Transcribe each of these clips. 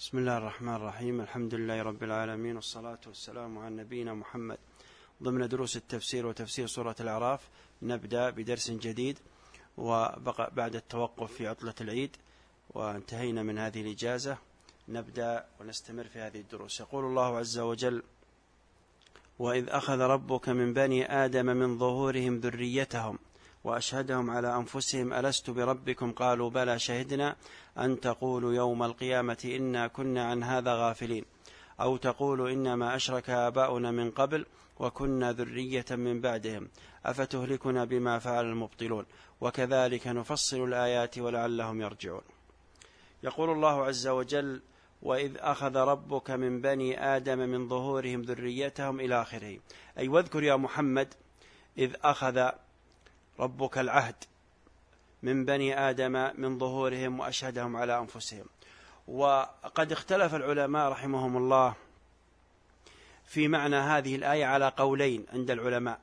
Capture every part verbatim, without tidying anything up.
بسم الله الرحمن الرحيم. الحمد لله رب العالمين، والصلاة والسلام على نبينا محمد. ضمن دروس التفسير وتفسير سورة الأعراف نبدأ بدرس جديد، وبعد التوقف في عطلة العيد وانتهينا من هذه الإجازة نبدأ ونستمر في هذه الدروس. يقول الله عز وجل: وإذ أخذ ربك من بني آدم من ظهورهم ذريتهم وأشهدهم على أنفسهم ألست بربكم قالوا بلى شهدنا أن تقولوا يوم القيامة إنا كنا عن هذا غافلين أو تقولوا إنما أشرك آباؤنا من قبل وكنا ذرية من بعدهم أفتهلكنا بما فعل المبطلون وكذلك نفصل الآيات ولعلهم يرجعون. يقول الله عز وجل: وإذ أخذ ربك من بني آدم من ظهورهم ذريتهم إلى آخره، أي واذكر يا محمد إذ أخذ ربك العهد من بني آدم من ظهورهم وأشهدهم على أنفسهم. وقد اختلف العلماء رحمهم الله في معنى هذه الآية على قولين عند العلماء،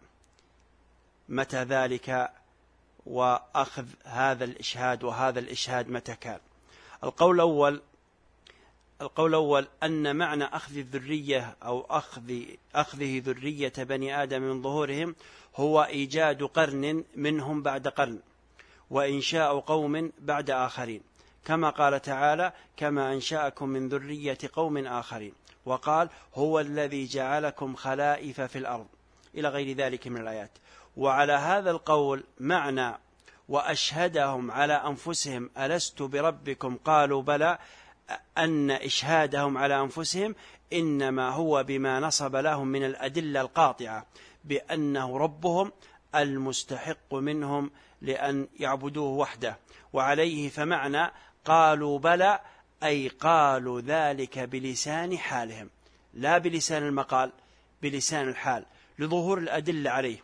متى ذلك وأخذ هذا الإشهاد وهذا الإشهاد متى كان. القول الأول القول الأول أن معنى أخذ الذرية أو أخذ أخذه ذرية بني آدم من ظهورهم هو إيجاد قرن منهم بعد قرن وإنشاء قوم بعد آخرين، كما قال تعالى: كما أنشأكم من ذرية قوم آخرين، وقال: هو الذي جعلكم خلائف في الأرض، إلى غير ذلك من الآيات. وعلى هذا القول معنى وأشهدهم على أنفسهم ألست بربكم قالوا بلى، أن إشهادهم على أنفسهم إنما هو بما نصب لهم من الأدلة القاطعة بأنه ربهم المستحق منهم لأن يعبدوه وحده، وعليه فمعنى قالوا بلى أي قالوا ذلك بلسان حالهم لا بلسان المقال، بلسان الحال لظهور الأدلة عليه.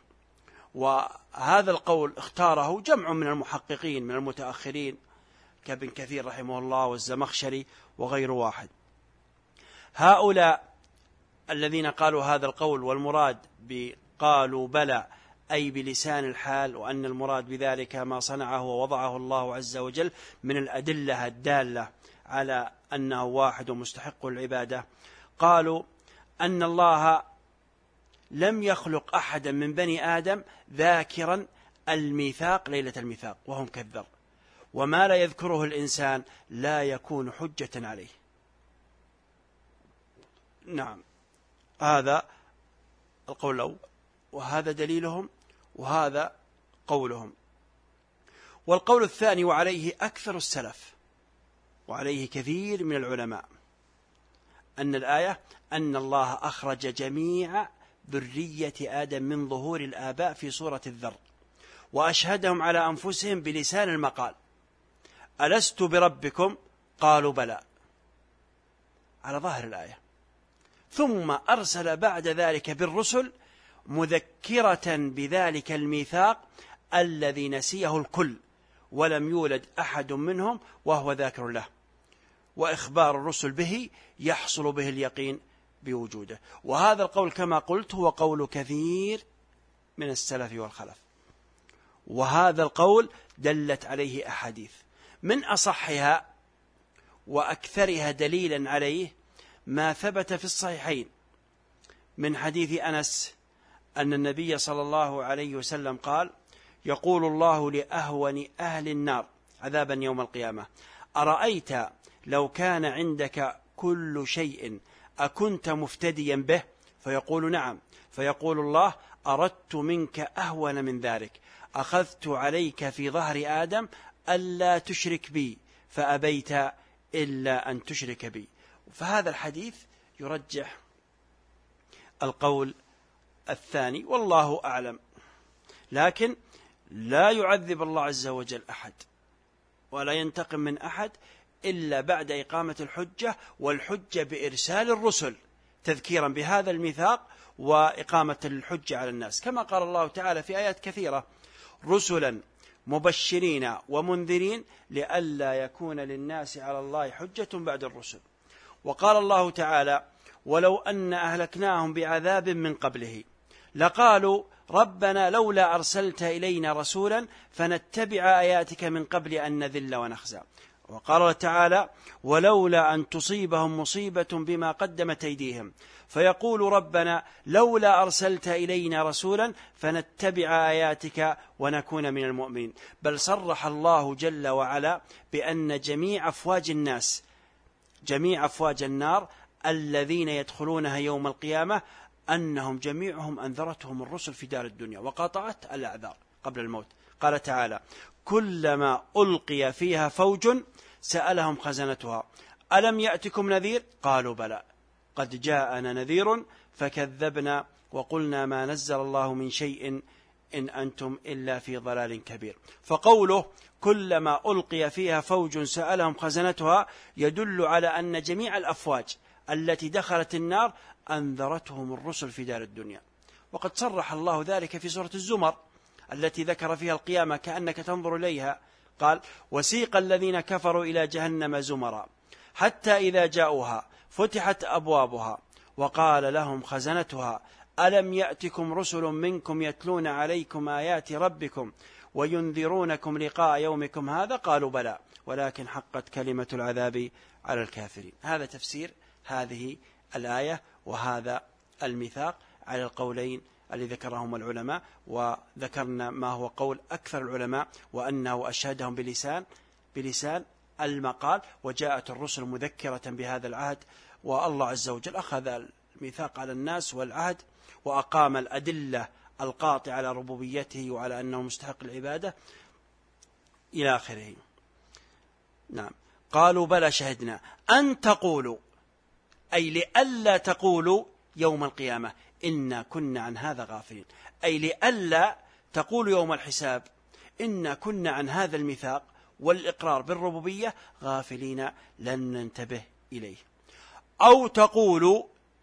وهذا القول اختاره جمع من المحققين من المتأخرين كابن كثير رحمه الله والزمخشري وغير واحد. هؤلاء الذين قالوا هذا القول والمراد بقالوا بلى أي بلسان الحال، وأن المراد بذلك ما صنعه ووضعه الله عز وجل من الأدلة الدالة على أنه واحد ومستحق العبادة، قالوا أن الله لم يخلق أحدا من بني آدم ذاكرا الميثاق ليلة الميثاق وهم كالذر، وما لا يذكره الإنسان لا يكون حجة عليه. نعم، هذا القول الأول، وهذا دليلهم وهذا قولهم. والقول الثاني وعليه أكثر السلف وعليه كثير من العلماء أن الآية أن الله أخرج جميع ذرية آدم من ظهور الآباء في سورة الذر وأشهدهم على أنفسهم بلسان المقال ألست بربكم قالوا بلى على ظاهر الآية، ثم أرسل بعد ذلك بالرسل مذكرة بذلك الميثاق الذي نسيه الكل ولم يولد أحد منهم وهو ذاكر له، وإخبار الرسل به يحصل به اليقين بوجوده. وهذا القول كما قلت هو قول كثير من السلف والخلف، وهذا القول دلت عليه أحاديث، من أصحها وأكثرها دليلا عليه ما ثبت في الصحيحين من حديث أنس أن النبي صلى الله عليه وسلم قال: يقول الله لأهون أهل النار عذابا يوم القيامة: أرأيت لو كان عندك كل شيء أكنت مفتديا به؟ فيقول: نعم. فيقول الله: أردت منك أهون من ذلك، أخذت عليك في ظهر آدم ألا تشرك بي فأبيت إلا أن تشرك بي. فهذا الحديث يرجح القول الثاني والله أعلم، لكن لا يعذب الله عز وجل أحد ولا ينتقم من أحد إلا بعد إقامة الحجة، والحجة بإرسال الرسل تذكيرا بهذا الميثاق وإقامة الحجة على الناس، كما قال الله تعالى في آيات كثيرة: رسلا مبشرين ومنذرين لئلا يكون للناس على الله حجة بعد الرسل. وقال الله تعالى: ولو أن أهلكناهم بعذاب من قبله لقالوا ربنا لولا أرسلت إلينا رسولا فنتبع آياتك من قبل أن نذل ونخزى. وقال الله تعالى: ولولا أن تصيبهم مصيبة بما قدمت أيديهم فيقول ربنا لولا أرسلت إلينا رسولا فنتبع آياتك ونكون من المؤمنين. بل صرح الله جل وعلا بأن جميع أفواج الناس، جميع أفواج النار الذين يدخلونها يوم القيامة، أنهم جميعهم أنذرتهم الرسل في دار الدنيا وقطعت الأعذار قبل الموت. قال تعالى: كلما ألقي فيها فوج سألهم خزنتها ألم يأتكم نذير؟ قالوا بلى قد جاءنا نذير فكذبنا وقلنا ما نزل الله من شيء إن أنتم إلا في ضلال كبير. فقوله كلما ألقي فيها فوج سألهم خزنتها يدل على أن جميع الأفواج التي دخلت النار أنذرتهم الرسل في دار الدنيا. وقد صرح الله ذلك في سورة الزمر التي ذكر فيها القيامة كأنك تنظر إليها. قال: وسيق الذين كفروا إلى جهنم زمرا حتى إذا جاءوها فتحت أبوابها وقال لهم خزنتها ألم يأتكم رسل منكم يتلون عليكم آيات ربكم وينذرونكم لقاء يومكم هذا؟ قالوا بلى ولكن حقت كلمة العذاب على الكافرين. هذا تفسير هذه الآية وهذا الميثاق على القولين الذي ذكرهم العلماء، وذكرنا ما هو قول أكثر العلماء وأنه أشهدهم بلسان بلسان المقال، وجاءت الرسل مذكرة بهذا العهد، والله عز وجل أخذ الميثاق على الناس والعهد وأقام الأدلة القاطعة على ربوبيته وعلى أنه مستحق العبادة إلى آخره. نعم. قالوا بلى شهدنا أن تقولوا، أي لئلا تقولوا يوم القيامة إنا كنا عن هذا غافلين، أي لئلا تقولوا يوم الحساب إنا كنا عن هذا الميثاق والإقرار بالربوبية غافلين لن ننتبه إليه. أو تقولوا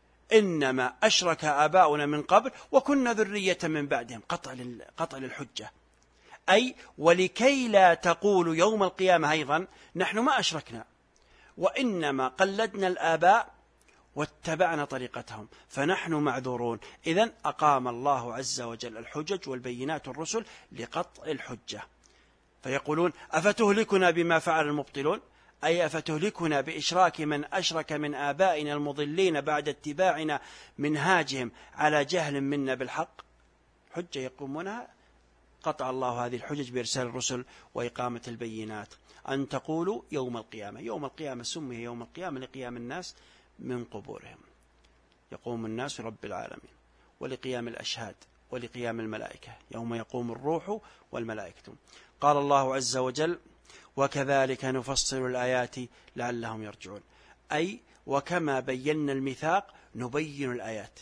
إنما أشرك آباؤنا من قبل وكنا ذرية من بعدهم، قطع قطع للحجة، أي ولكي لا تقولوا يوم القيامة أيضا نحن ما أشركنا وإنما قلدنا الآباء واتبعنا طريقتهم فنحن معذورون. إذن أقام الله عز وجل الحجج والبينات الرسل لقطع الحجة. فيقولون أفتهلكنا بما فعل المبطلون، أي أفتهلكنا بإشراك من أشرك من آبائنا المضلين بعد اتباعنا منهاجهم على جهل منا بالحق. حجة يقومونها، قطع الله هذه الحجج بإرسال الرسل وإقامة البينات. أن تقولوا يوم القيامة، يوم القيامة سمي يوم القيامة لقيام الناس من قبورهم، يقوم الناس رب العالمين، ولقيام الأشهاد ولقيام الملائكة يوم يقوم الروح والملائكة. قال الله عز وجل: وكذلك نفصل الآيات لعلهم يرجعون، أي وكما بينا الميثاق نبين الآيات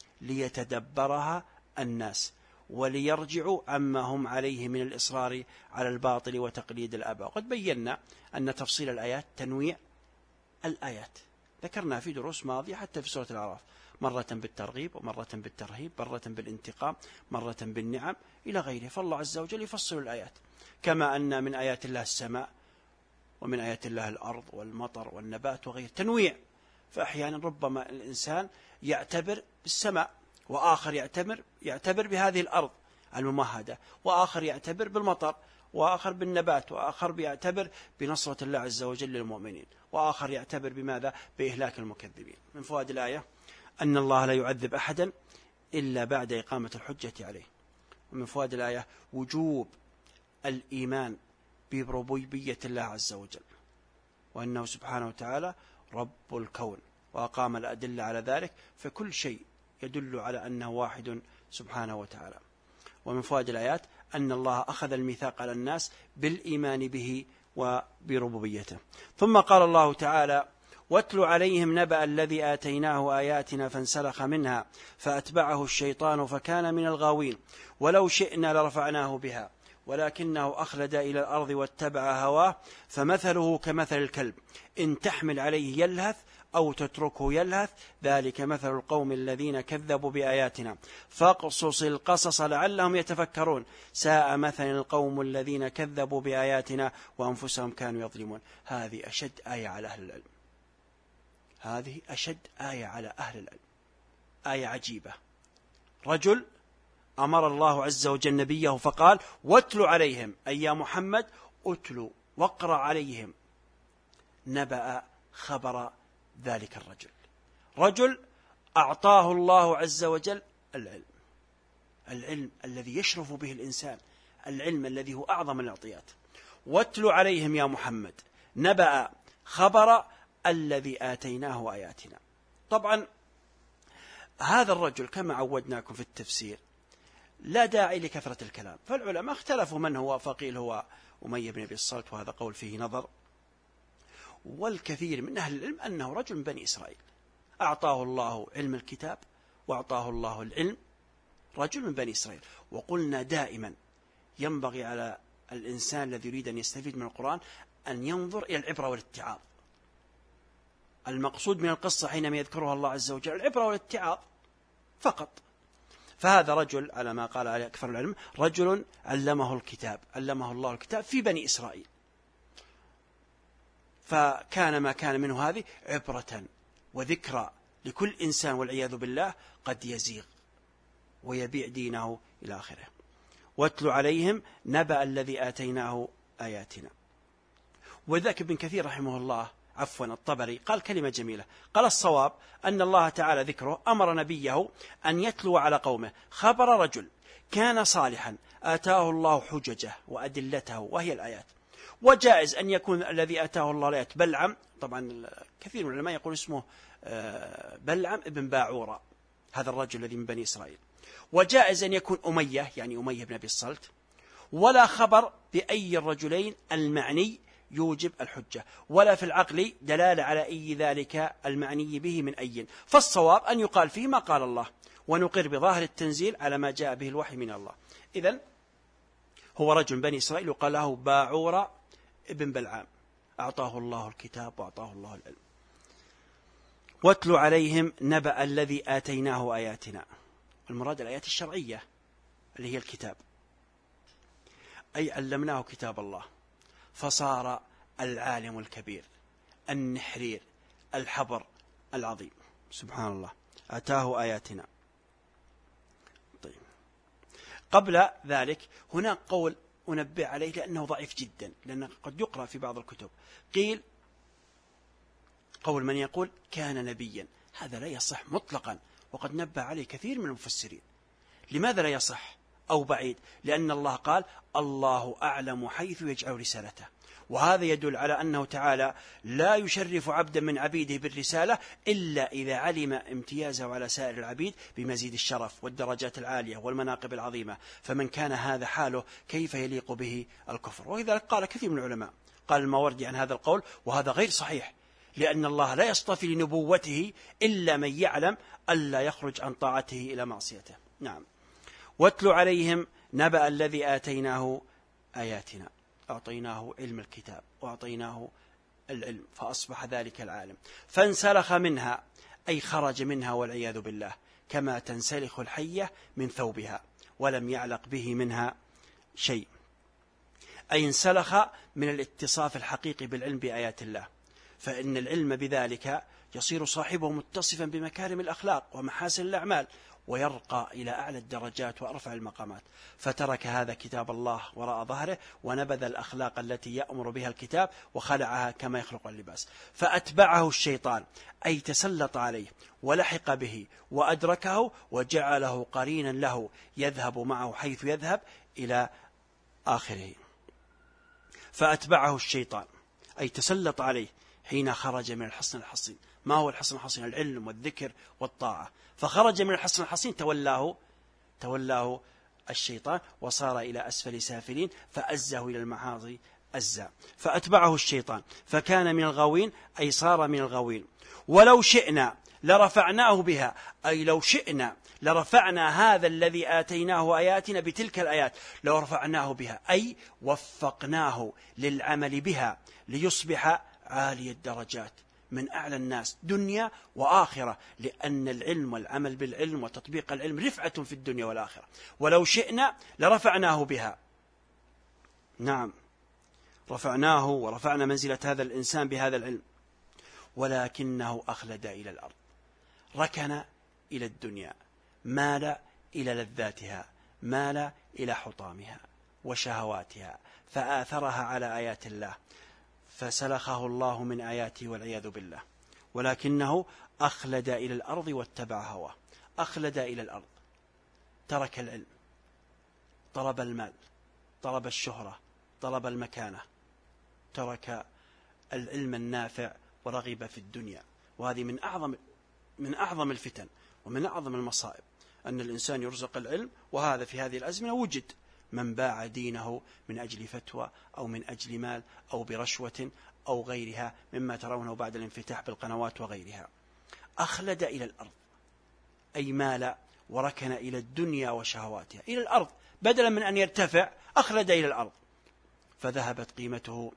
ليتدبرها الناس وليرجعوا عما هم عليه من الإصرار على الباطل وتقليد الآباء. قد بينا أن تفصيل الآيات تنويع الآيات، ذكرنا في دروس ماضية حتى في سورة الأعراف، مرة بالترغيب ومرة بالترهيب، مرة بالانتقام، مرة بالنعم إلى غيره. فالله عز وجل يفصل الآيات، كما أن من آيات الله السماء ومن آيات الله الأرض والمطر والنبات وغيره، تنويع. فأحيانا ربما الإنسان يعتبر بالسماء، وآخر يعتبر يعتبر بهذه الأرض الممهدة، وآخر يعتبر بالمطر، وآخر بالنبات، وآخر يعتبر بنصرة الله عز وجل للمؤمنين، وآخر يعتبر بماذا؟ بإهلاك المكذبين. من فوائد الآية أن الله لا يعذب أحدا إلا بعد إقامة الحجة عليه. ومن فوائد الآية وجوب الإيمان بربوبية الله عز وجل، وأنه سبحانه وتعالى رب الكون، وأقام الأدلة على ذلك، فكل شيء يدل على أنه واحد سبحانه وتعالى. ومن فوائد الآيات أن الله أخذ الميثاق على الناس بالإيمان به وبربوبيته. ثم قال الله تعالى: واتل عليهم نبأ الذي آتيناه آياتنا فانسلخ منها فأتبعه الشيطان فكان من الغاوين ولو شئنا لرفعناه بها ولكنه أخلد إلى الأرض واتبع هواه فمثله كمثل الكلب إن تحمل عليه يلهث أو تتركه يلهث ذلك مثل القوم الذين كذبوا بآياتنا فاقصص القصص لعلهم يتفكرون ساء مثل القوم الذين كذبوا بآياتنا وأنفسهم كانوا يظلمون. هذه أشد آية على أهل العلم، هذه أشد آية على أهل العلم، آية عجيبة. رجل أمر الله عز وجل نبيه فقال: واتل عليهم، أي يا محمد أتلوا واقرأ عليهم نبأ خبر ذلك الرجل، رجل أعطاه الله عز وجل العلم، العلم الذي يشرف به الإنسان، العلم الذي هو أعظم الأعطيات. واتل عليهم يا محمد نبأ خبر الذي آتيناه آياتنا. طبعا هذا الرجل كما عودناكم في التفسير لا داعي لكثرة الكلام، فالعلماء اختلفوا من هو، فقيل هو أمية بن أبي الصلت، وهذا قول فيه نظر، والكثير من أهل العلم أنه رجل من بني إسرائيل أعطاه الله علم الكتاب وأعطاه الله العلم، رجل من بني إسرائيل. وقلنا دائما ينبغي على الإنسان الذي يريد أن يستفيد من القرآن أن ينظر إلى العبرة والاتعاظ. المقصود من القصة حينما يذكرها الله عز وجل العبرة والاتعاظ فقط. فهذا رجل على ما قال عليه أكثر العلم رجل علمه الكتاب، علمه الله الكتاب في بني إسرائيل، فكان ما كان منه هذه عبرة وذكرى لكل إنسان والعياذ بالله قد يزيغ ويبيع دينه إلى آخره. واتل عليهم نبأ الذي آتيناه آياتنا. وذاك ابن كثير رحمه الله عفوا الطبري قال كلمة جميلة، قال الصواب أن الله تعالى ذكره أمر نبيه أن يتلو على قومه خبر رجل كان صالحا آتاه الله حججه وأدلته وهي الآيات. وجائز أن يكون الذي آتاه الله الآيات بلعم، طبعا كثير من العلماء يقول اسمه بلعم ابن باعورة، هذا الرجل الذي من بني إسرائيل. وجائز أن يكون أمية يعني أمية بن أبي الصلت، ولا خبر بأي الرجلين المعني يوجب الحجة، ولا في العقل دلالة على أي ذلك المعني به من أي، فالصواب أن يقال فيه ما قال الله، ونقر بظاهر التنزيل على ما جاء به الوحي من الله. إذن هو رجل بني إسرائيل وقال له باعورة ابن بلعام، أعطاه الله الكتاب وأعطاه الله العلم. واتل عليهم نبأ الذي آتيناه آياتنا، المراد الآيات الشرعية اللي هي الكتاب، أي علمناه كتاب الله فصار العالم الكبير النحرير الحبر العظيم، سبحان الله، آتاه آياتنا. طيب قبل ذلك هناك قول أنبه عليه لأنه ضعيف جدا، لأنه قد يقرأ في بعض الكتب، قيل قول من يقول كان نبيا، هذا لا يصح مطلقا، وقد نبه عليه كثير من المفسرين. لماذا لا يصح أو بعيد؟ لأن الله قال الله أعلم حيث يجعل رسالته، وهذا يدل على أنه تعالى لا يشرف عبدا من عبيده بالرسالة إلا إذا علم امتيازه على سائر العبيد بمزيد الشرف والدرجات العالية والمناقب العظيمة، فمن كان هذا حاله كيف يليق به الكفر؟ ولذلك قال كثير من العلماء، قال الماوردي عن هذا القول وهذا غير صحيح، لأن الله لا يصطفي لنبوته إلا من يعلم ألا يخرج عن طاعته إلى معصيته. نعم. واتل عليهم نبأ الذي آتيناه آياتنا، أعطيناه علم الكتاب وأعطيناه العلم فأصبح ذلك العالم، فانسلخ منها أي خرج منها والعياذ بالله، كما تنسلخ الحية من ثوبها ولم يعلق به منها شيء، أي انسلخ من الاتصاف الحقيقي بالعلم بآيات الله، فإن العلم بذلك يصير صاحبه متصفا بمكارم الأخلاق ومحاسن الأعمال، ويرقى إلى أعلى الدرجات وأرفع المقامات، فترك هذا كتاب الله وراء ظهره ونبذ الأخلاق التي يأمر بها الكتاب وخلعها كما يخلق اللباس، فأتبعه الشيطان أي تسلط عليه ولحق به وأدركه وجعله قرينا له يذهب معه حيث يذهب إلى آخره. فأتبعه الشيطان أي تسلط عليه حين خرج من الحصن الحصين. ما هو الحصن الحصين؟ العلم والذكر والطاعة، فخرج من الحصن الحصين تولاه تولاه الشيطان وصار إلى أسفل سافلين فأزه إلى المعاصي أزا، فأتبعه الشيطان فكان من الغاوين أي صار من الغاوين. ولو شئنا لرفعناه بها أي لو شئنا لرفعنا هذا الذي آتيناه آياتنا بتلك الآيات، لو رفعناه بها أي وفقناه للعمل بها ليصبح عالي الدرجات من أعلى الناس دنيا وآخرة، لأن العلم والعمل بالعلم وتطبيق العلم رفعة في الدنيا والآخرة. ولو شئنا لرفعناه بها، نعم رفعناه ورفعنا منزلة هذا الإنسان بهذا العلم، ولكنه أخلد إلى الأرض، ركن إلى الدنيا، مال إلى لذاتها، مال إلى حطامها وشهواتها، فآثرها على آيات الله، فسلخه الله من آياته والعياذ بالله، ولكنه أخلد إلى الأرض واتبع هواه. أخلد إلى الأرض، ترك العلم، طلب المال، طلب الشهرة، طلب المكانة، ترك العلم النافع ورغب في الدنيا. وهذه من أعظم من أعظم الفتن ومن أعظم المصائب، أن الإنسان يرزق العلم، وهذا في هذه الأزمنة وجد من باع دينه من أجل فتوى أو من أجل مال أو برشوة أو غيرها مما ترونه بعد الانفتاح بالقنوات وغيرها. أخلد إلى الأرض أي مال وركن إلى الدنيا وشهواتها، إلى الأرض، بدلا من أن يرتفع أخلد إلى الأرض، فذهبت قيمته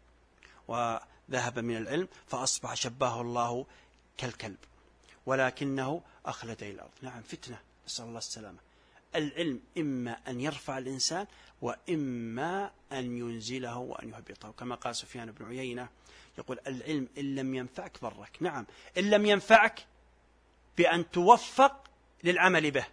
وذهب من العلم، فأصبح شباه الله كالكلب، ولكنه أخلد إلى الأرض. نعم، فتنة، نسأل الله السلامة. العلم إما أن يرفع الإنسان وإما أن ينزله وأن يهبطه، كما قال سفيان بن عيينة يقول: العلم إن لم ينفعك ضرك. نعم، إن لم ينفعك بأن توفق للعمل به،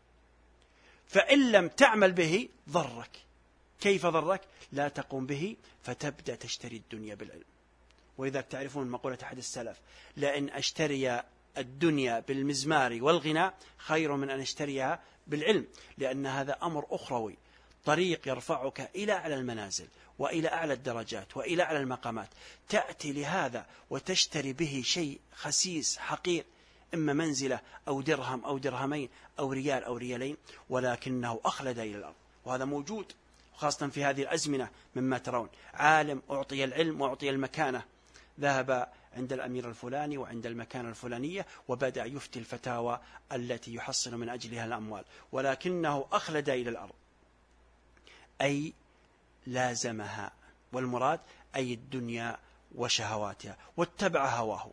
فإن لم تعمل به ضرك. كيف ضرك؟ لا تقوم به فتبدأ تشتري الدنيا بالعلم. وإذا تعرفون مقولة أحد السلف: لأن أشتري الدنيا بالمزمار والغناء خير من أن أشتريها بالعلم، لأن هذا أمر أخروي، طريق يرفعك إلى أعلى المنازل وإلى أعلى الدرجات وإلى أعلى المقامات. تأتي لهذا وتشتري به شيء خسيس حقير، إما منزلة أو درهم أو درهمين أو ريال أو ريالين، ولكنه أخلد إلى الأرض. وهذا موجود خاصة في هذه الأزمنة، مما ترون عالم أعطي العلم وأعطي المكانة، ذهب عند الأمير الفلاني وعند المكانة الفلانية وبدأ يفتي الفتاوى التي يحصل من أجلها الأموال، ولكنه أخلد إلى الأرض أي لازمها، والمراد أي الدنيا وشهواتها، واتبع هواه.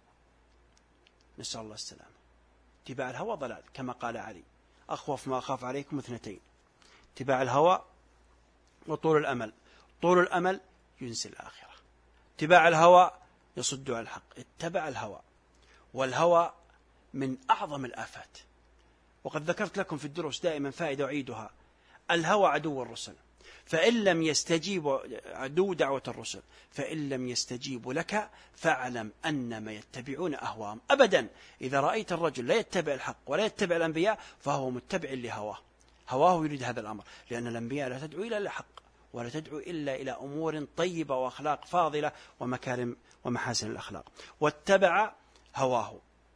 نسأل الله السلامة. اتباع الهوى ضلال، كما قال علي: أخوف ما أخاف عليكم اثنتين: اتباع الهوى وطول الأمل. طول الأمل ينسي الآخرة، اتباع الهوى يصد عن الحق. اتبع الهوى، والهوى من أعظم الآفات، وقد ذكرت لكم في الدروس دائما فائدة أعيدها: الهوى عدو الرسل، فإن لم يستجيبوا، عدو دعوة الرسل، فإن لم يستجيبوا لك فاعلم أنما يتبعون أهواهم. أبدا، إذا رأيت الرجل لا يتبع الحق ولا يتبع الأنبياء فهو متبع لهواه، هواه يريد هذا الأمر، لأن الأنبياء لا تدعو إلى الحق ولا تدعو إلا إلى أمور طيبة وأخلاق فاضلة ومكارم ومحاسن الأخلاق. واتبع هواه،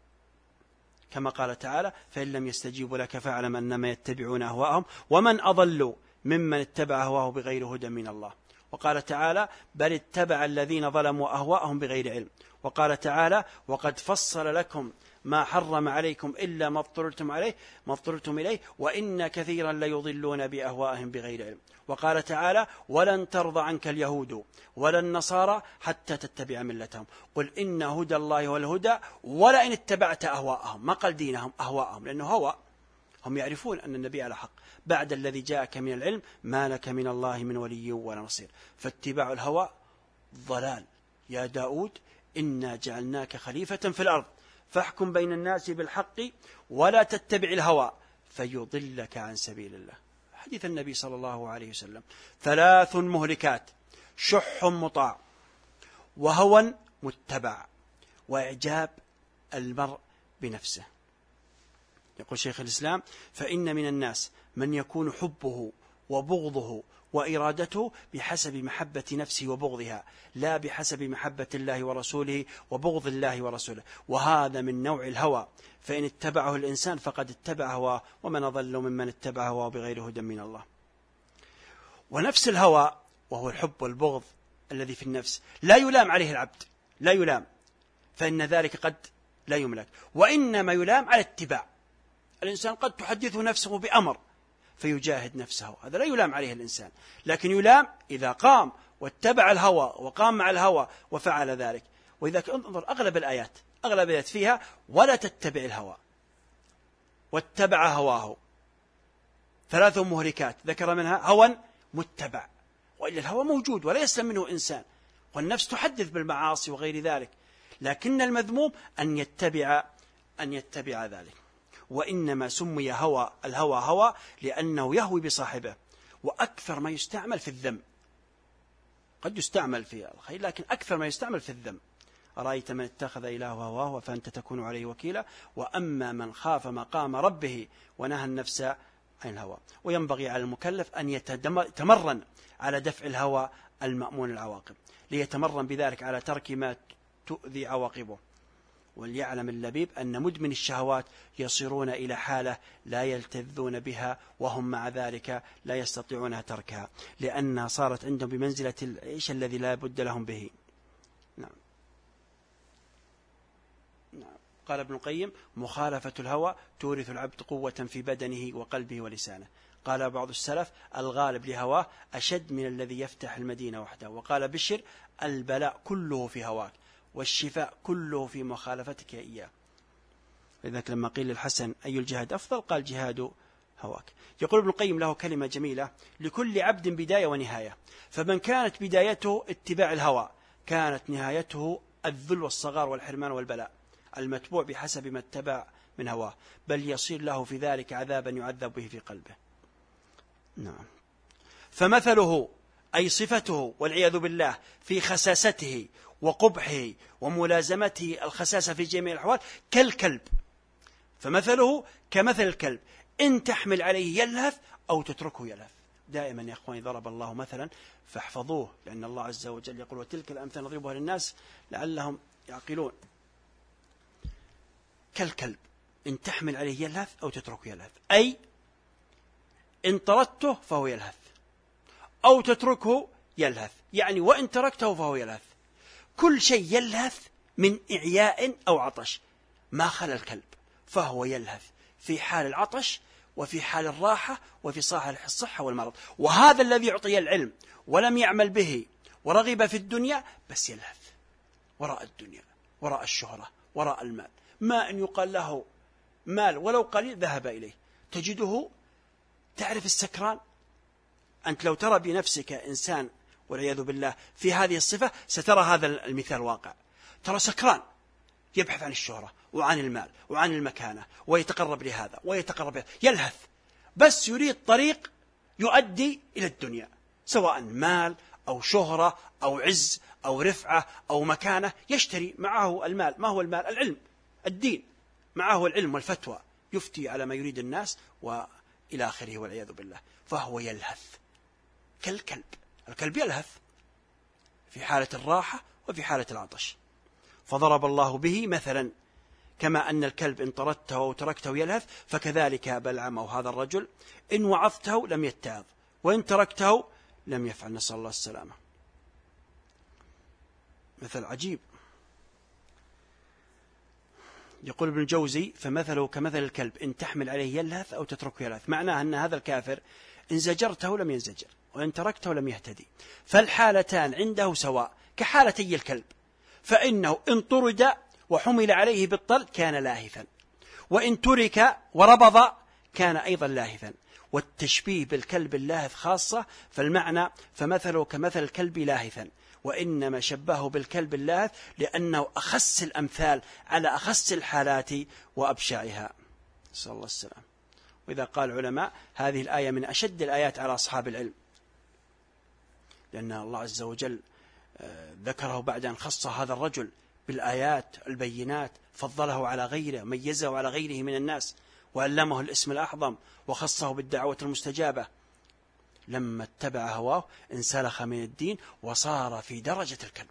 كما قال تعالى: فإن لم يستجيبوا لك فاعلم أنما يتبعون أهواءهم ومن أضل ممن اتبع هواه بغير هدى من الله. وقال تعالى: بل اتبع الذين ظلموا أهواءهم بغير علم. وقال تعالى: وقد فصل لكم ما حرم عليكم إلا ما اضطررتم عليه ما اضطررتم إليه وإن كثيرا ليضلون بأهوائهم بغير علم. وقال تعالى: ولن ترضى عنك اليهود ولا النصارى حتى تتبع ملتهم قل إن هدى الله هو الهدى ولئن اتبعت أهواءهم. ما قال دينهم، أهواءهم، لأنه هوى، هم يعرفون أن النبي على حق. بعد الذي جاءك من العلم ما لك من الله من ولي ولا نصير. فاتباع الهوى ضلال. يا داود إنا جعلناك خليفة في الأرض فاحكم بين الناس بالحق ولا تتبع الهوى فيضلك عن سبيل الله. حديث النبي صلى الله عليه وسلم: ثلاث مهلكات: شح مطاع وهوى متبع وإعجاب المرء بنفسه. يقول شيخ الإسلام: فإن من الناس من يكون حبه وبغضه وإرادته بحسب محبة نفسه وبغضها، لا بحسب محبة الله ورسوله وبغض الله ورسوله، وهذا من نوع الهوى، فإن اتبعه الإنسان فقد اتبع هواه ومن أضل ممن اتبع هواه بغير هدى من الله. ونفس الهوى وهو الحب والبغض الذي في النفس لا يلام عليه العبد، لا يلام، فإن ذلك قد لا يملك، وإنما يلام على اتباع. الإنسان قد تحدثه نفسه بأمر فيجاهد نفسه، هذا لا يلام عليه الإنسان، لكن يلام إذا قام واتبع الهوى وقام مع الهوى وفعل ذلك. وإذا انظر أغلب الآيات أغلب الآيات فيها ولا تتبع الهوى، واتبع هواه. ثلاث مهلكات ذكر منها هوى متبع، وإلا الهوى موجود ولا يسلم منه إنسان، والنفس تحدث بالمعاصي وغير ذلك، لكن المذموم أن يتبع أن يتبع ذلك. وإنما سمي هوى الهوى هوى لأنه يهوي بصاحبه، وأكثر ما يستعمل في الذم. قد يستعمل في الخير لكن أكثر ما يستعمل في الذم. أرأيت من اتخذ إلهه هواه فأنت تكون عليه وكيلا وأما من خاف مقام ربه ونهى النفس عن الهوى. وينبغي على المكلف أن يتمرن على دفع الهوى المأمون العواقب، ليتمرن بذلك على ترك ما تؤذي عواقبه. وليعلم اللبيب أن مدمن الشهوات يصيرون إلى حالة لا يلتذون بها وهم مع ذلك لا يستطيعون تركها، لأنها صارت عندهم بمنزلة العيش الذي لا بد لهم به. نعم. نعم. قال ابن القيم: مخالفة الهوى تورث العبد قوة في بدنه وقلبه ولسانه. قال بعض السلف: الغالب لهواه أشد من الذي يفتح المدينة وحده. وقال بشر: البلاء كله في هواك والشفاء كله في مخالفتك إياه. لذلك لما قيل للحسن: أي الجهاد أفضل؟ قال: جهاد هواك. يقول ابن القيم له كلمة جميلة: لكل عبد بداية ونهاية، فمن كانت بدايته اتباع الهوى كانت نهايته الذل والصغار والحرمان والبلاء المتبوع بحسب ما اتبع من هواه، بل يصير له في ذلك عذابا يعذب به في قلبه. نعم. فمثله أي صفته والعياذ بالله في خساسته وقبحه وملازمته الخساسة في جميع الأحوال كالكلب. فمثله كمثل الكلب، إن تحمل عليه يلهث أو تتركه يلهث. دائما يا أخواني ضرب الله مثلا فاحفظوه، لأن الله عز وجل يقول: وتلك الأمثال نضربها للناس لعلهم يعقلون. كالكلب، إن تحمل عليه يلهث أو تتركه يلهث، أي إن طردته فهو يلهث أو تتركه يلهث، يعني وإن تركته فهو يلهث. كل شيء يلهث من إعياء أو عطش ما خلا الكلب، فهو يلهث في حال العطش وفي حال الراحة وفي صحة الصحة والمرض. وهذا الذي يعطي العلم ولم يعمل به ورغب في الدنيا بس يلهث وراء الدنيا، وراء الشهرة، وراء المال. ما أن يقال له مال ولو قليل ذهب إليه. تجده، تعرف السكران، أنت لو ترى بنفسك إنسان والعياذ بالله في هذه الصفة سترى هذا المثال واقع. ترى سكران يبحث عن الشهرة وعن المال وعن المكانة ويتقرب لهذا ويتقرب لهذا، يلهث بس يريد طريق يؤدي إلى الدنيا، سواء مال أو شهرة أو عز أو رفعة أو مكانة، يشتري معه المال. ما هو المال؟ العلم، الدين، معه العلم والفتوى، يفتي على ما يريد الناس وإلى آخره والعياذ بالله. فهو يلهث كالكلب. الكلب يلهث في حالة الراحة وفي حالة العطش. فضرب الله به مثلا، كما أن الكلب إن طردته أو تركته يلهث، فكذلك بلعم أو هذا الرجل إن وعظته لم يتعظ وإن تركته لم يفعل، نسأل الله السلامة. مثل عجيب. يقول ابن الجوزي: فمثله كمثل الكلب، إن تحمل عليه يلهث أو تتركه يلهث. معناه أن هذا الكافر إن زجرته لم ينزجر وإن تركته لم يهتدي، فالحالتان عنده سواء كحالتي الكلب. فإنه إن طرد وحمل عليه بالطرد كان لاهثا، وإن ترك وربض كان أيضا لاهثا. والتشبيه بالكلب اللاهث خاصة، فالمعنى فمثله كمثل الكلب لاهثا، وإنما شبهه بالكلب اللاهث لأنه أخس الأمثال على أخس الحالات وأبشعها، نسأل الله السلام. وإذا قال العلماء هذه الآية من أشد الآيات على أصحاب العلم، لأن الله عز وجل ذكره بعد أن خص هذا الرجل بالآيات البينات، فضله على غيره، ميزه على غيره من الناس، وعلمه الاسم الأعظم، وخصه بالدعوة المستجابة. لما اتبع هواه انسلخ من الدين وصار في درجة الكلب.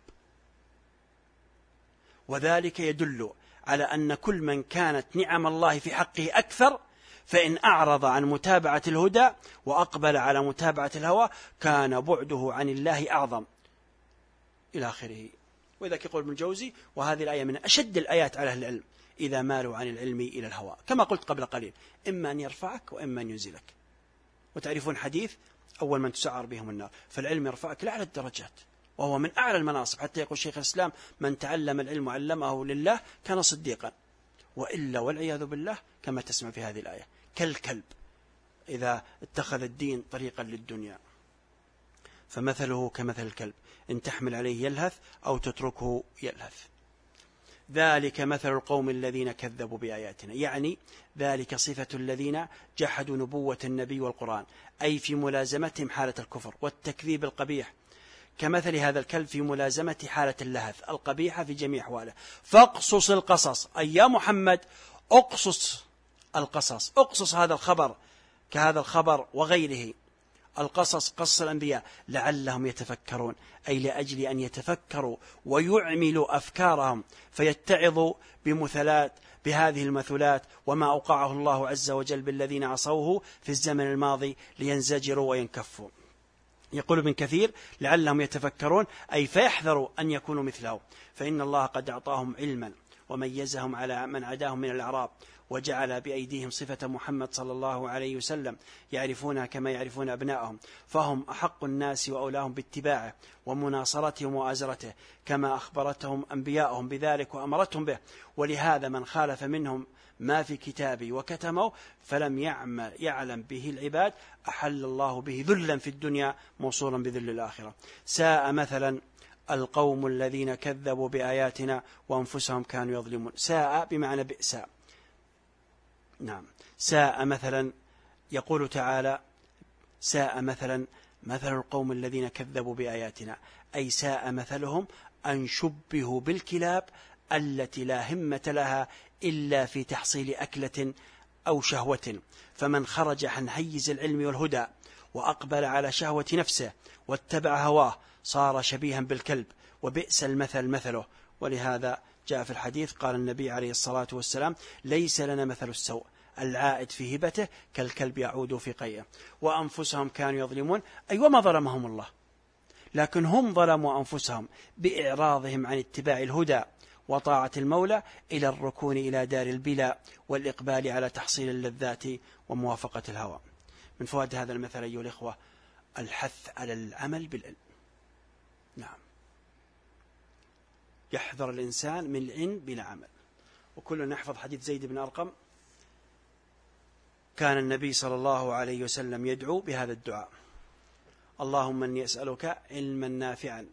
وذلك يدل على أن كل من كانت نعم الله في حقه أكثر، فإن أعرض عن متابعة الهدى وأقبل على متابعة الهوى كان بعده عن الله أعظم، إلى آخره. وإذا يقول ابن الجوزي: وهذه الآية من أشد الآيات على أهل العلم إذا مالوا عن العلم إلى الهوى، كما قلت قبل قليل، إما أن يرفعك وإما أن ينزلك. وتعرفون حديث أول من تسعر بهم النار، فالعلم يرفعك لأعلى الدرجات وهو من أعلى المناصب، حتى يقول شيخ الإسلام: من تعلم العلم وعلمه لله كان صديقا، وإلا والعياذ بالله كما تسمع في هذه الآية كالكلب إذا اتخذ الدين طريقا للدنيا. فمثله كمثل الكلب، إن تحمل عليه يلهث أو تتركه يلهث. ذلك مثل القوم الذين كذبوا بآياتنا، يعني ذلك صفة الذين جحدوا نبوة النبي والقرآن، أي في ملازمتهم حالة الكفر والتكذيب القبيح. كمثل هذا الكلب في ملازمة حالة اللهث القبيحة في جميع أحواله. فاقصص القصص، أي يا محمد اقصص القصص، اقصص هذا الخبر كهذا الخبر وغيره، القصص قصص الأنبياء لعلهم يتفكرون، أي لأجل أن يتفكروا ويعملوا أفكارهم فيتعظوا بمثلات بهذه المثلات وما أوقعه الله عز وجل بالذين عصوه في الزمن الماضي لينزجروا وينكفوا. يقول ابن كثير لعلهم يتفكرون أي فيحذروا أن يكونوا مثله، فإن الله قد أعطاهم علما وميزهم على من عداهم من الأعراب، وجعل بأيديهم صفة محمد صلى الله عليه وسلم يعرفونها كما يعرفون أبنائهم، فهم أحق الناس وأولاهم باتباعه ومناصرته ومؤازرته كما أخبرتهم أنبياءهم بذلك وأمرتهم به. ولهذا من خالف منهم ما في كتابي وكتمه فلم يعمل يعلم به العباد أحل الله به ذلا في الدنيا موصولا بذل الآخرة. ساء مثلا القوم الذين كذبوا بآياتنا وأنفسهم كانوا يظلمون. ساء بمعنى بئس. نعم، ساء مثلا، يقول تعالى ساء مثلا مثل القوم الذين كذبوا بآياتنا، أي ساء مثلهم أن شبهوا بالكلاب التي لا همة لها إلا في تحصيل أكلة أو شهوة، فمن خرج عن حيز العلم والهدى وأقبل على شهوة نفسه واتبع هواه صار شبيها بالكلب، وبئس المثل مثله. ولهذا جاء في الحديث قال النبي عليه الصلاة والسلام ليس لنا مثل السوء العائد في هبته كالكلب يعود في قيئه. وأنفسهم كانوا يظلمون، أي وما ظلمهم الله، لكن هم ظلموا أنفسهم بإعراضهم عن اتباع الهدى وطاعة المولى إلى الركون إلى دار البلاء والإقبال على تحصيل اللذات وموافقة الهوى. من فوائد هذا المثل أيها الإخوة الحث على العمل بالعلم. نعم، يحذر الإنسان من العلم بلا عمل. وكلنا نحفظ حديث زيد بن أرقم، كان النبي صلى الله عليه وسلم يدعو بهذا الدعاء: اللهم إني أسألك علما نافعا،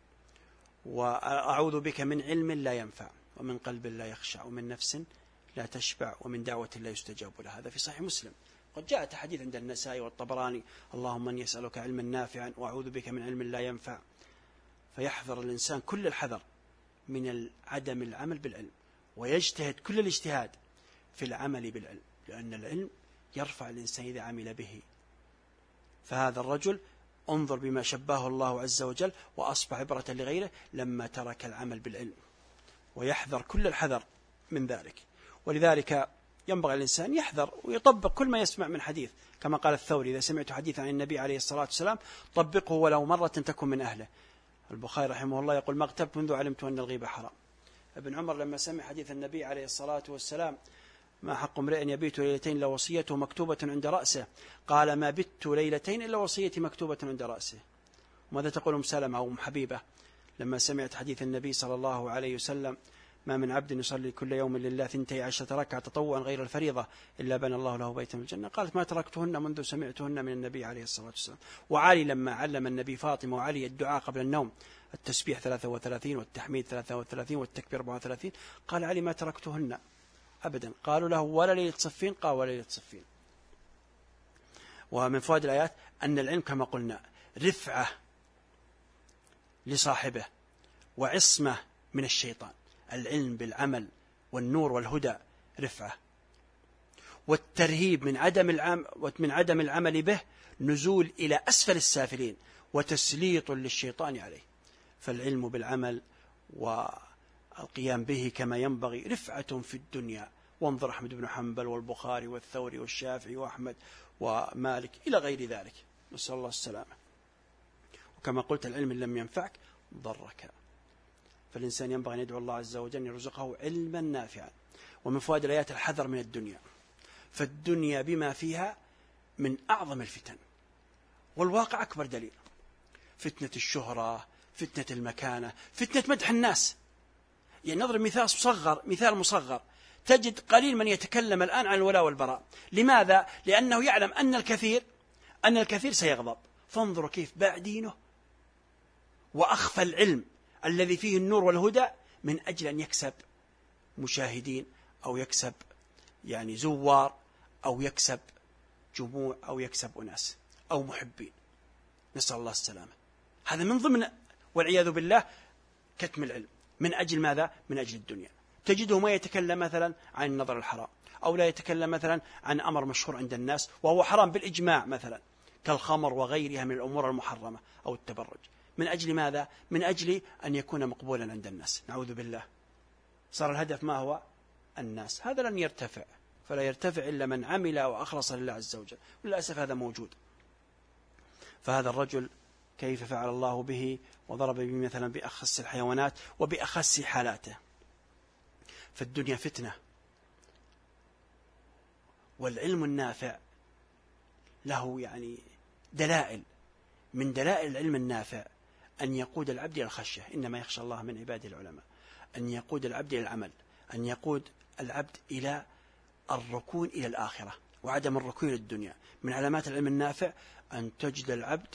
وأعوذ بك من علم لا ينفع، ومن قلب لا يخشع، ومن نفس لا تشبع، ومن دعوة لا يستجاب لها. هذا في صحيح مسلم. قد جاءت حديث عند النسائي والطبراني: اللهم إني أسألك علما نافعا وأعوذ بك من علم لا ينفع. فيحذر الإنسان كل الحذر من عدم العمل بالعلم، ويجتهد كل الاجتهاد في العمل بالعلم، لأن العلم يرفع الإنسان إذا عمل به. فهذا الرجل انظر بما شبهه الله عز وجل وأصبح عبرة لغيره لما ترك العمل بالعلم، ويحذر كل الحذر من ذلك. ولذلك ينبغي الإنسان يحذر ويطبق كل ما يسمع من حديث، كما قال الثوري: إذا سمعت حديثا عن النبي عليه الصلاة والسلام طبقه ولو مرة تكن من أهله. البخاري رحمه الله يقول: ما اغتبت منذ علمت أن الغيبة حرام. ابن عمر لما سمع حديث النبي عليه الصلاة والسلام: ما حق امرئ يبيت ليلتين إلا وصيته مكتوبة عند رأسه، قال: ما بت ليلتين إلا وصيتي مكتوبة عند رأسه. وماذا تقول أم سلمة أو أم حبيبة لما سمعت حديث النبي صلى الله عليه وسلم: ما من عبد يصلي كل يوم لله ثنتي عشرة ركعة تطوعا غير الفريضة إلا بنى الله له بيتا في الجنة؟ قالت: ما تركتهن منذ سمعتهن من النبي عليه الصلاة والسلام. وعلي لما علم النبي فاطمة وعلي الدعاء قبل النوم: التسبيح ثلاثة وثلاثين والتحميد ثلاثة وثلاثين والتكبير أربعة وثلاثين، قال علي: ما تركتهن أبدا. قالوا له: ولا ليلة صفين؟ قال: ولا ليلة صفين. ومن فوائد الآيات أن العلم كما قلنا رفعة لصاحبه وعصمة من الشيطان. العلم بالعمل والنور والهدى رفعة، والترهيب من عدم العمل من عدم العمل به نزول إلى أسفل السافلين وتسليط للشيطان عليه. فالعلم بالعمل والقيام به كما ينبغي رفعة في الدنيا. وانظر أحمد بن حنبل والبخاري والثوري والشافعي وأحمد ومالك إلى غير ذلك، نسأل الله السلامة. وكما قلت: العلم لم ينفعك ضرك. فالإنسان ينبغي أن يدعو الله عز وجل أن يرزقه علما نافعا. ومن فوائد الآيات الحذر من الدنيا، فالدنيا بما فيها من أعظم الفتن، والواقع أكبر دليل: فتنة الشهرة، فتنة المكانة، فتنة مدح الناس. يعني نضرب مثال مصغر مثال مصغر تجد قليل من يتكلم الآن عن الولاء والبراء. لماذا؟ لأنه يعلم أن الكثير أن الكثير سيغضب. فانظروا كيف باع دينه وأخفى العلم الذي فيه النور والهدى من أجل أن يكسب مشاهدين أو يكسب يعني زوار أو يكسب جموع أو يكسب أناس أو محبين. نسأل الله السلامة. هذا من ضمن، والعياذ بالله، كتم العلم. من أجل ماذا؟ من أجل الدنيا. تجده ما يتكلم مثلا عن النظر الحرام، أو لا يتكلم مثلا عن أمر مشهور عند الناس وهو حرام بالإجماع مثلا كالخمر وغيرها من الأمور المحرمة أو التبرج. من أجل ماذا؟ من أجل أن يكون مقبولا عند الناس، نعوذ بالله. صار الهدف ما هو؟ الناس. هذا لن يرتفع، فلا يرتفع إلا من عمل وأخلص لله عز وجل، وللأسف هذا موجود. فهذا الرجل كيف فعل الله به وضرب به مثلا بأخص الحيوانات وبأخص حالاته. فالدنيا فتنة، والعلم النافع له يعني دلائل. من دلائل العلم النافع أن يقود العبد إلى الخشية، إنما يخشى الله من عباده العلماء. أن يقود العبد إلى العمل، أن يقود العبد إلى الركون إلى الآخرة وعدم الركون إلى الدنيا. من علامات العلم النافع أن تجد العبد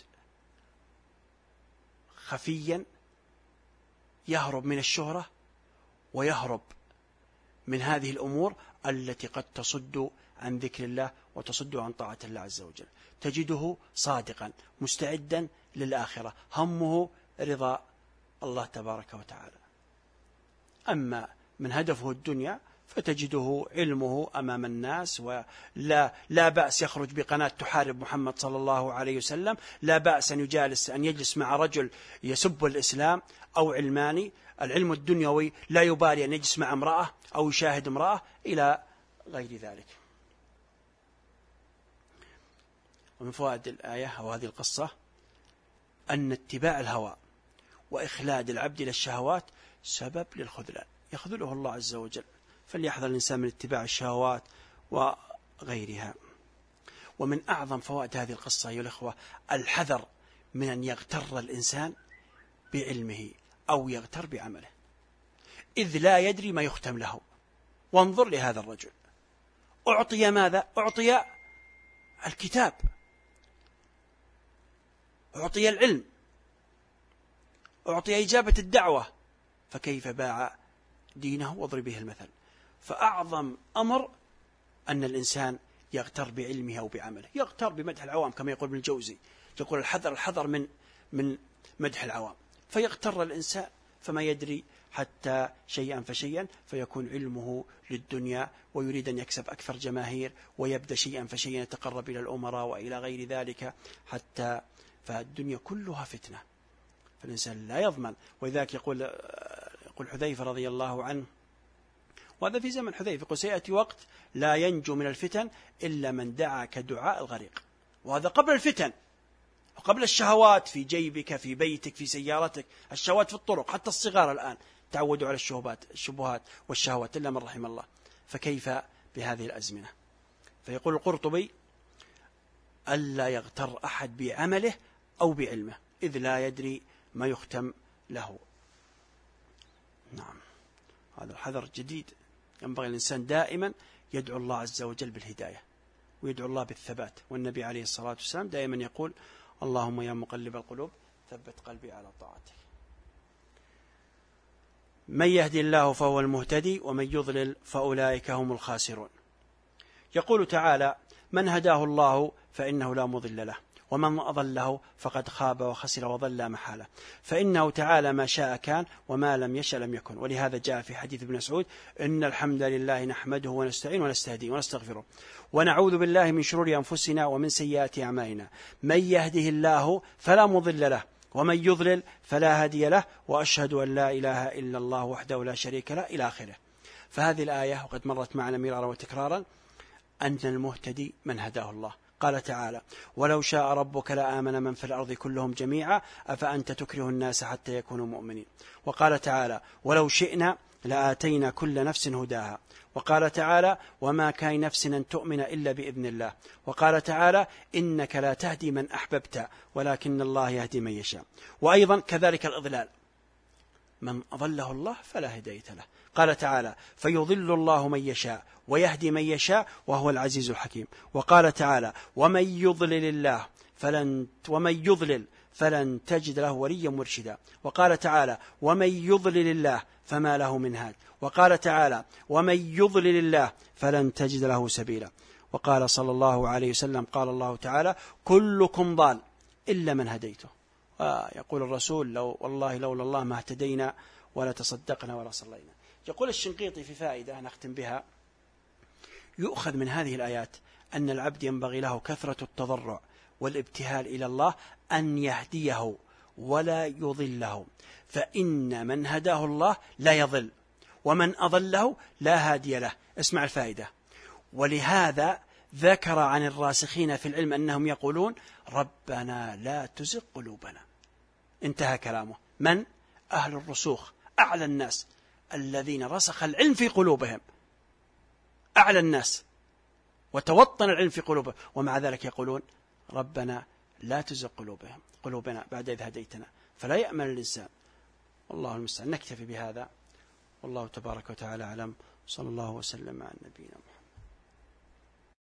خفيا يهرب من الشهرة ويهرب من هذه الأمور التي قد تصد عن ذكر الله وتصد عن طاعة الله عز وجل. تجده صادقا مستعدا للآخرة، همه رضا الله تبارك وتعالى. أما من هدفه الدنيا فتجده علمه أمام الناس، ولا لا بأس يخرج بقناة تحارب محمد صلى الله عليه وسلم، لا بأس أن يجالس أن يجلس مع رجل يسب الإسلام أو علماني. العلم الدنيوي لا يبالي أن يجلس مع امرأة أو يشاهد امرأة إلى غير ذلك. ومن فوائد الآية أو هذه القصة أن اتباع الهوى وإخلاد العبد إلى الشهوات سبب للخذلان، يخذله الله عز وجل. فليحذر الإنسان من اتباع الشهوات وغيرها. ومن أعظم فوائد هذه القصة أيها الأخوة الحذر من أن يغتر الإنسان بعلمه أو يغتر بعمله، إذ لا يدري ما يختم له. وانظر لهذا الرجل، أعطي ماذا؟ أعطي الكتاب، أعطي العلم، أعطي إجابة الدعوة، فكيف باع دينه؟ واضرب به المثل. فأعظم أمر أن الإنسان يغتر بعلمه أو بعمله، يغتر بمدح العوام كما يقول ابن الجوزي، يقول الحذر الحذر من من مدح العوام. فيغتر الإنسان فما يدري حتى شيئا فشيئا، فيكون علمه للدنيا ويريد أن يكسب أكثر جماهير، ويبدأ شيئا فشيئا يتقرب إلى الأمراء وإلى غير ذلك، حتى فالدنيا كلها فتنة، فالإنسان لا يضمن. ولذلك يقول يقول حذيفة رضي الله عنه، وهذا في زمن حذيفة، يقول سيأتي وقت لا ينجو من الفتن إلا من دعا كدعاء الغريق. وهذا قبل الفتن وقبل الشهوات في جيبك، في بيتك، في سيارتك، الشهوات في الطرق، حتى الصغار الآن تعودوا على الشهوات الشبهات والشهوات إلا من رحم الله، فكيف بهذه الأزمنة؟ فيقول القرطبي ألا يغتر أحد بعمله أو بعلمه، إذ لا يدري ما يختم له. نعم، هذا الحذر جديد. ينبغي الإنسان دائما يدعو الله عز وجل بالهداية ويدعو الله بالثبات. والنبي عليه الصلاة والسلام دائما يقول اللهم يا مقلب القلوب ثبت قلبي على طاعتك. من يهدي الله فهو المهتدي ومن يضلل فأولئك هم الخاسرون. يقول تعالى من هداه الله فإنه لا مضل له، ومن أضله فقد خاب وخسر وضل محالة. فإنه تعالى ما شاء كان وما لم يشأ لم يكن. ولهذا جاء في حديث ابن مسعود إن الحمد لله نحمده ونستعين ونستهديه ونستغفره ونعوذ بالله من شرور أنفسنا ومن سيئات أعمالنا، من يهده الله فلا مضل له ومن يضلل فلا هادي له، وأشهد أن لا إله إلا الله وحده لا شريك له إلى آخره. فهذه الآية وقد مرت معنا مرارا وتكرارا أن المهتدي من هداه الله. قال تعالى ولو شاء ربك لآمن من في الأرض كلهم جميعا أفأنت تكره الناس حتى يكونوا مؤمنين. وقال تعالى ولو شئنا لآتينا كل نفس هداها. وقال تعالى وما كان نفس أن تؤمن إلا بإذن الله. وقال تعالى إنك لا تهدي من أحببت ولكن الله يهدي من يشاء. وأيضا كذلك الإضلال، من أضله الله فلا هداية له. قال تعالى فيضل الله من يشاء ويهدي من يشاء وهو العزيز الحكيم. وقال تعالى ومن يضلل الله فلن ومن يضلل فلن تجد له وليا مرشدا. وقال تعالى ومن يضلل الله فما له من هاد. وقال تعالى ومن يضلل الله فلن تجد له سبيلا. وقال صلى الله عليه وسلم قال الله تعالى كلكم ضال إلا من هديته. ويقول الرسول لو والله لولا الله ما اهتدينا ولا تصدقنا ولا صلينا. يقول الشنقيطي في فائدة نختم بها: يؤخذ من هذه الآيات أن العبد ينبغي له كثرة التضرع والابتهال إلى الله أن يهديه ولا يضله، فإن من هداه الله لا يضل، ومن أضله لا هادي له. اسمع الفائدة: ولهذا ذكر عن الراسخين في العلم أنهم يقولون ربنا لا تزغ قلوبنا. انتهى كلامه. من؟ أهل الرسوخ، أعلى الناس، الذين رسخ العلم في قلوبهم، أعلى الناس وتوطن العلم في قلوبهم، ومع ذلك يقولون ربنا لا تزغ قلوبهم قلوبنا بعد إذ هديتنا. فلا يأمن الإنسان. والله المستعان. نكتفي بهذا، والله تبارك وتعالى أعلم. صلى الله وسلم على نبينا محمد.